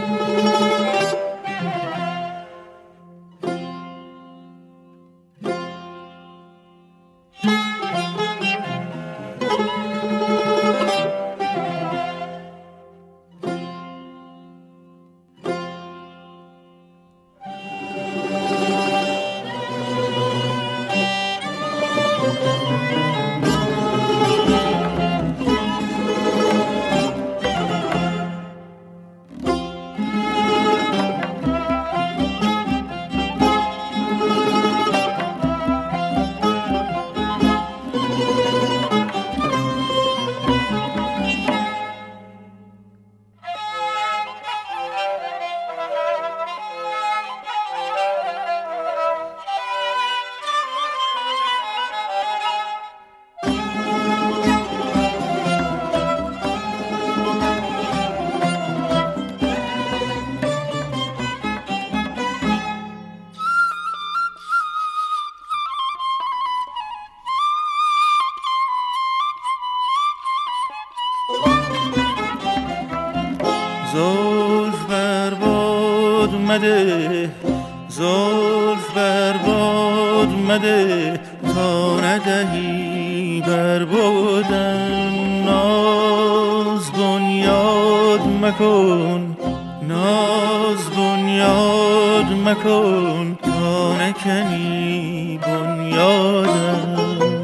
زلف بر باد مده، زلف بر باد مده، تا ندهی بر بادم. ناز بنیاد مکن، ناز بنیاد مکن، تا نکنی بنیادم.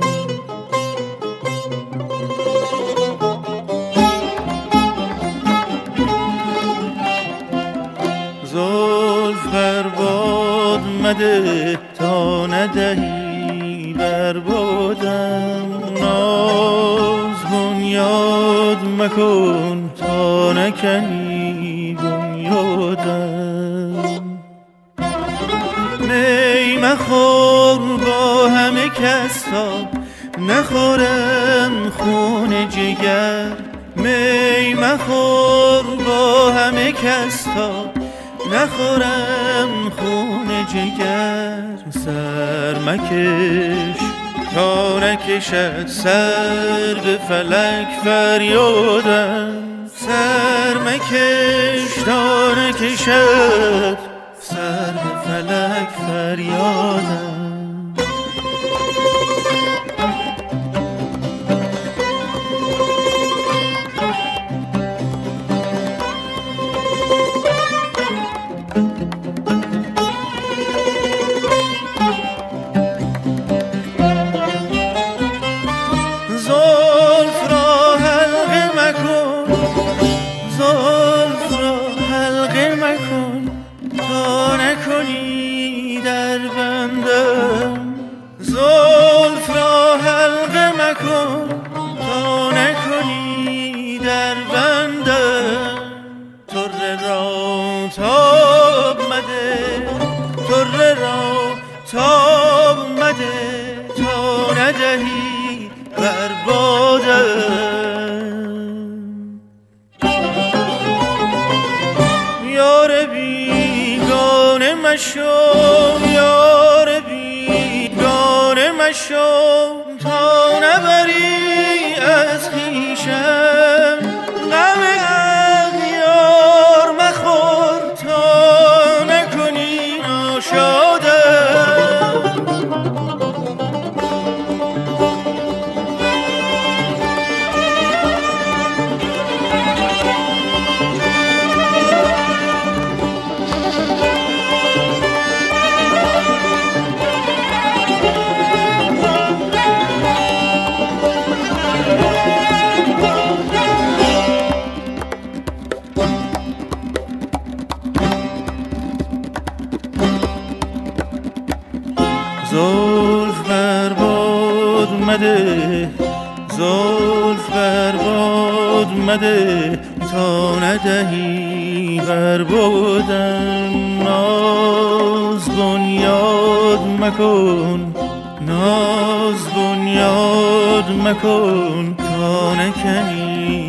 زلف بر باد مده، تا ندهی بر بادم. ناز بنیاد مکن، تا نکنی بنیادم. می مخور با همه کس تا نخورم خون جگر. می مخور با همه کس تا نخورم خون جگر. سر مکش تا نکشد سر به فلک فریادم. سر مکش تا نکشد سر به فلک فریادم. زلف را حلقه مکن تا نکنی در بندم. طره را تاب مده، طره را تاب مده، تا ندهی بر بادم. یار بیگانه مشو، یار بیگانه مشو، تا نبری از خویشم غم اغیار مخور، تا نکنی ناشادم. زلف بر باد مده، زلف بر باد مده، تا ندهی بر بادم. ناز بنیاد مکن، ناز بنیاد مکن، تا نکنی